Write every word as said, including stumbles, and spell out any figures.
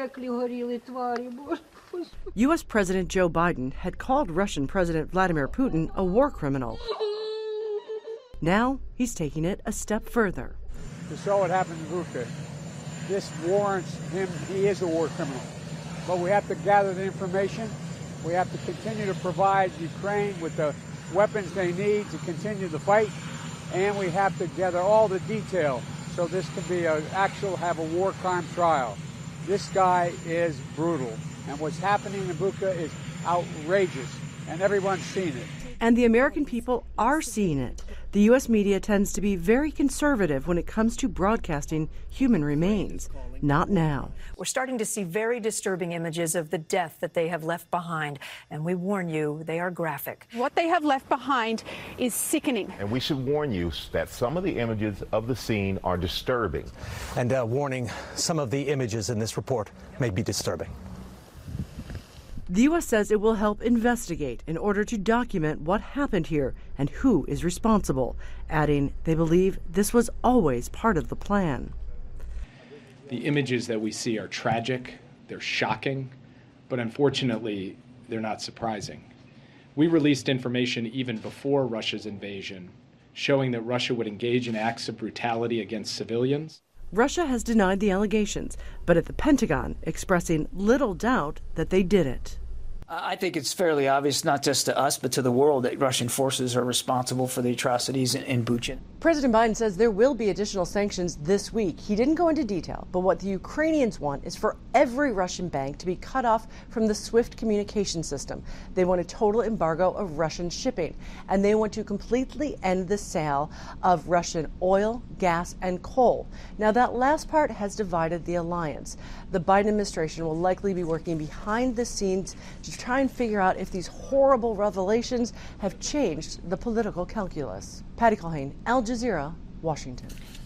U S President Joe Biden had called Russian President Vladimir Putin a war criminal. Now he's taking it a step further. We saw what happened in Bucha. This warrants him, he is a war criminal. But we have to gather the information. We have to continue to provide Ukraine with the weapons they need to continue the fight. And we have to gather all the detail so this can be an actual, have a war crime trial. This guy is brutal. And what's happening in Bucha is outrageous. And everyone's seen it. And the American people are seeing it. The U S media tends to be very conservative when it comes to broadcasting human remains. Not now. We're starting to see very disturbing images of the death that they have left behind. And we warn you, they are graphic. What they have left behind is sickening. And we should warn you that some of the images of the scene are disturbing. And uh, warning, some of the images in this report may be disturbing. The U S says it will help investigate in order to document what happened here and who is responsible, adding they believe this was always part of the plan. The images that we see are tragic, they're shocking, but unfortunately, they're not surprising. We released information even before Russia's invasion, showing that Russia would engage in acts of brutality against civilians. Russia has denied the allegations, but at the Pentagon expressing little doubt that they did it. I think it's fairly obvious, not just to us, but to the world, that Russian forces are responsible for the atrocities in, in Bucha. President Biden says there will be additional sanctions this week. He didn't go into detail, but what the Ukrainians want is for every Russian bank to be cut off from the SWIFT communication system. They want a total embargo of Russian shipping, and they want to completely end the sale of Russian oil, gas, and coal. Now, that last part has divided the alliance. The Biden administration will likely be working behind the scenes to try and figure out if these horrible revelations have changed the political calculus. Patty Culhane, Al Jazeera, Washington.